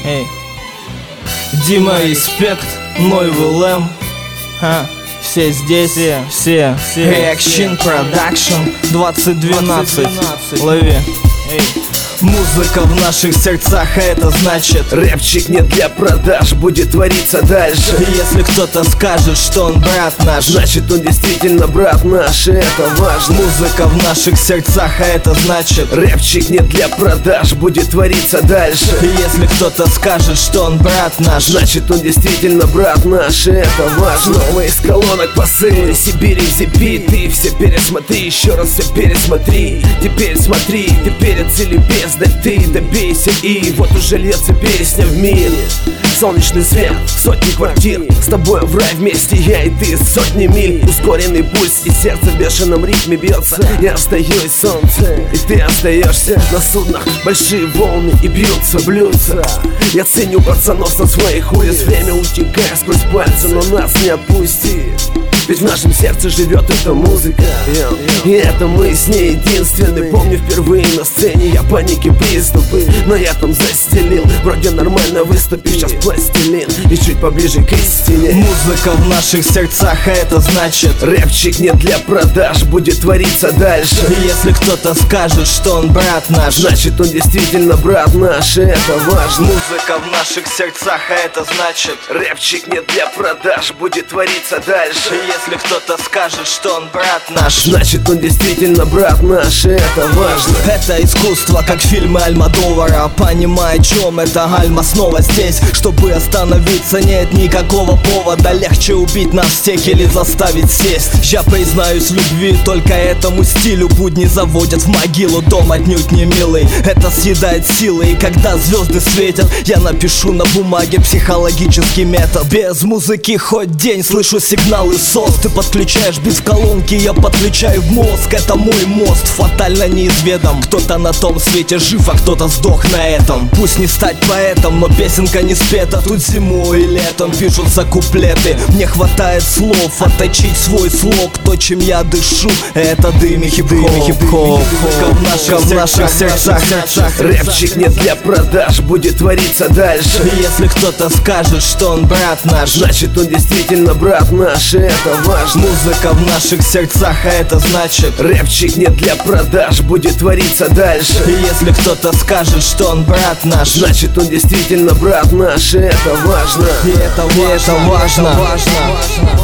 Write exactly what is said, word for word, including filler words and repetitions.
Эй, Дима, респект, Нойвел М. А, все здесь, все, все, все. Reaction Production двадцать двенадцать. Лови. Эй. Музыка в наших сердцах, а это значит рэпчик не для продаж, будет твориться дальше. Если кто-то скажет, что он брат наш, значит он действительно брат наш, и это важно. Музыка в наших сердцах, а это значит рэпчик не для продаж, будет твориться дальше. Если кто-то скажет, что он брат наш, значит он действительно брат наш, и это важно. Снова из колонок посылы Сибири в зипи. Ты все пересмотри, еще раз все пересмотри. Теперь смотри, теперь оцели без. Да ты добейся, и вот уже льется песня в мире. Солнечный свет, сотни квартир, с тобой в рай вместе я и ты, сотни миль. Ускоренный пульс и сердце в бешеном ритме бьется. Я остаюсь солнце, и ты остаешься. На суднах большие волны и бьются, блюдца. Я ценю пацанов со своих улиц. Время утекает сквозь пальцы, но нас не отпусти. Ведь в нашем сердце живет эта музыка, и это мы с ней единственны. Помню впервые на сцене я паники приступы, но я там застелил. Вроде нормально выступив, сейчас пластилин и чуть поближе к истине. Музыка в наших сердцах, а это значит рэпчик не для продаж, будет твориться дальше. Если кто-то скажет, что он брат наш, значит он действительно брат наш, и это важно. Музыка в наших сердцах, а это значит рэпчик не для продаж, будет твориться дальше. Если кто-то скажет, что он брат наш, значит он действительно брат наш, и это важно. Это искусство, как фильмы Альмодовара. Понимай, о чем это, Альма снова здесь, чтобы остановиться, нет никакого повода. Легче убить нас всех или заставить сесть. Я признаюсь в любви только этому стилю. Будни заводят в могилу, дом отнюдь не милый. Это съедает силы, и когда звезды светят, я напишу на бумаге психологический метод. Без музыки хоть день слышу сигналы СОС. Ты подключаешь бит в колонки, я подключаю в мозг. Это мой мост, фатально неизведом. Кто-то на том свете жив, а кто-то сдох на этом. Пусть не стать поэтом, но песенка не спета. Тут зимой и летом пишутся куплеты. Мне хватает слов отточить свой слог. То, чем я дышу, это дым и хип-хоп. Музыка в наших, в наших сердцах, сердцах. Рэпчик не для продаж, будет твориться дальше. Если кто-то скажет, что он брат наш, значит он действительно брат наш, и это важно. Музыка в наших сердцах, а это значит рэпчик не для продаж, будет твориться дальше. Если кто-то скажет, что он брат наш, значит он действительно брат наш, и это важно. И это важно, и это важно.